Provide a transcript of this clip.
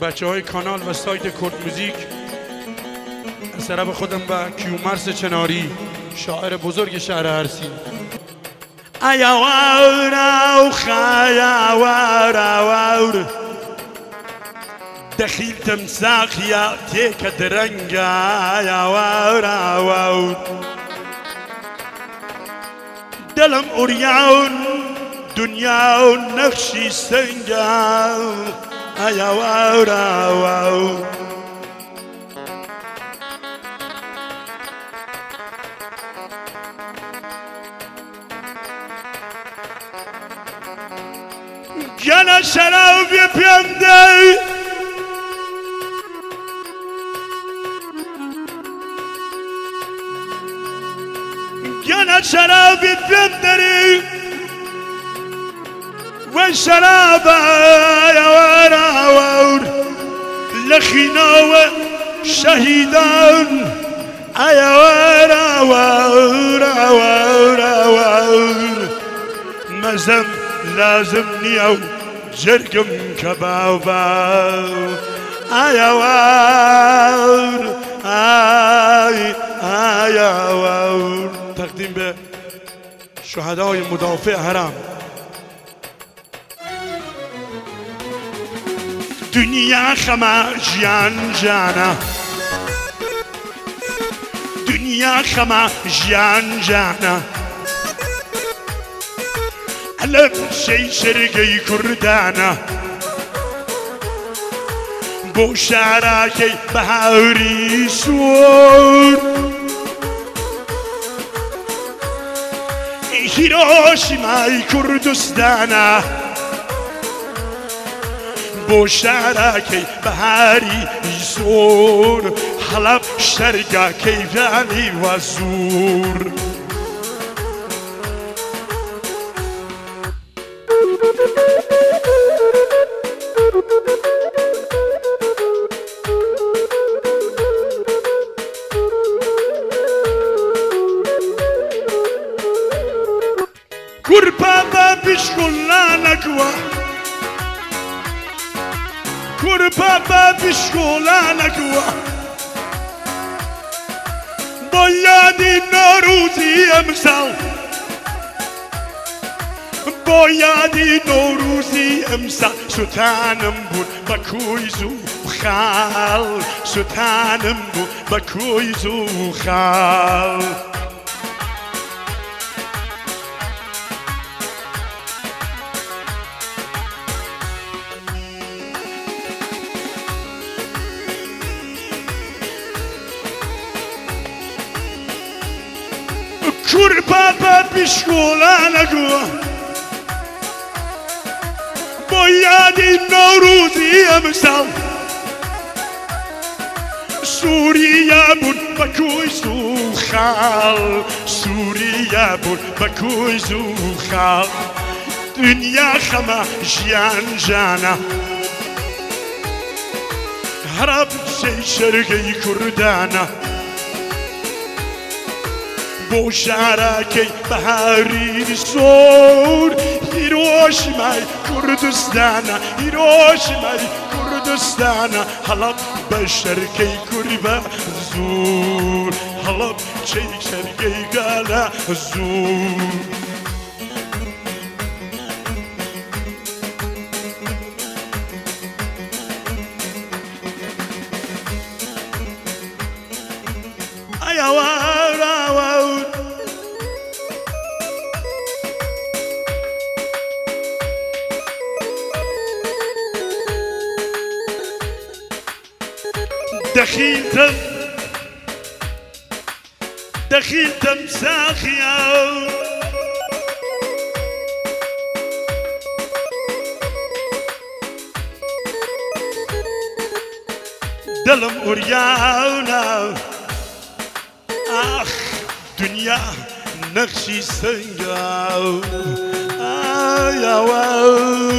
بچه های کانال و سایت کرد موزیک، از طرف خودم و کیومرث چناری شاعر بزرگ شهر هرسین. ایاوارا و خیاوارا دخیل تمساخیا تیک درنگا ایاوارا دلم اوریاون دنیا و نقشی سنگا ایاوارا گنا شرابی پیمده گنا شرابی پیمدری و شراب ایاوارا لخینا و شهیدان ایاوارا مزم لازم نیو جرگم کبابا ایاوار تقدیم به شهدای مدافع حرم. دنیا خما جیان جانا دنیا خما جیان جانا علم شي شرقي كردانا بو شعراكي بهاوري سور هيروشيما كردستانا بو شعراكي بهاري سور حلب شرقا كيفاني وزور كربابا بشغلانك كربابا بشغلانك بيادي نوروزي امسال بيادي نوروزي امسال ستانم بود بكويزو خال ستانم بود بكويزو خال كربابا بشغلانك بيادي نوروزي امسال سوريا بود بكويزو خال سوريا بود بكويزو خال دنيا خما جيان جانا هرب شي شرقي كردانا بو شعراكي بهاري سور هيروشيما كردستانا هيروشيما كردستانا حلب بشركي كربا زور حلب شيك شركي قالا زور دخيلتم ساخيا دلم أريانا آخ دنيا نقشي سنگا